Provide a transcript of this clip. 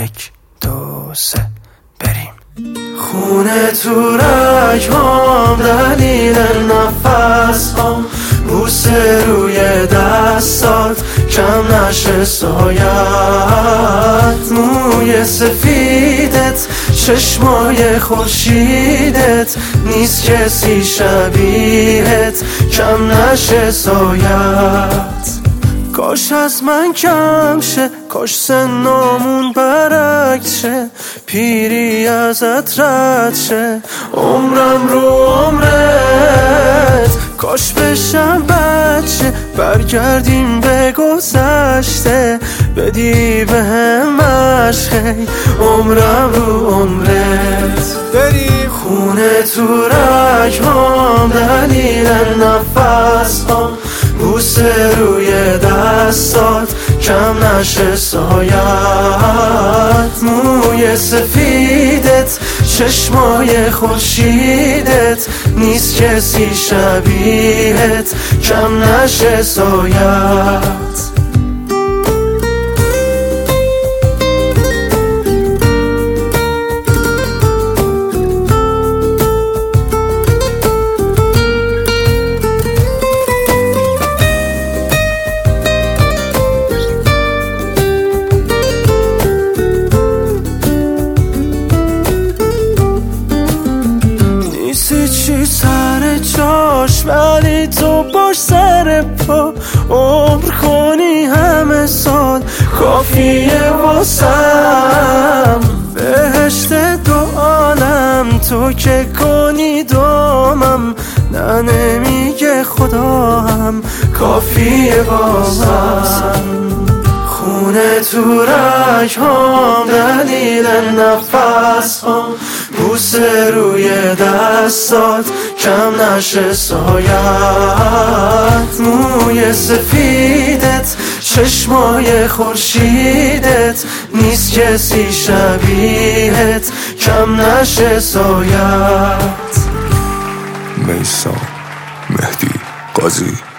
1 2 3 بریم. خونه تو رگ‌هام، دلیل نفس‌هام، بوسه روی دستات کم نشه سایت، موی سفیدت، چشمای خورشیدت، نیست کسی شبیهت کم نشه سایت. کاش از من کم شه، کاش سنامون برعکس شه، پیری ازت رد شه، عمرم رو عمرت. کاش بشم بچه، برگردیم به گذشته، بدی بهم عشق، عمرم رو عمرت. بریم خونه تو رگ‌هام، دلیل نفس‌هام، بوسه روی دستات کم نشه سایت، موی سفیدت، چشمای خورشیدت، نیست کسی شبیهت کم نشه سایت. چی سر جاش، ولی تو باش سر پا، عمر کنی همه سال کافیه واسم. بهشت دو عالم تو که کنی دامم، نه نمیگه خدا هم کافیه واسم. خونه تو رگ‌هام، دلیل نفس‌هام، بوسه روی دستات کم نشه سایت، موی سفیدت، چشمای خورشیدت، نیست کسی شبیهت کم نشه سایت. میثم مهدی قاضی.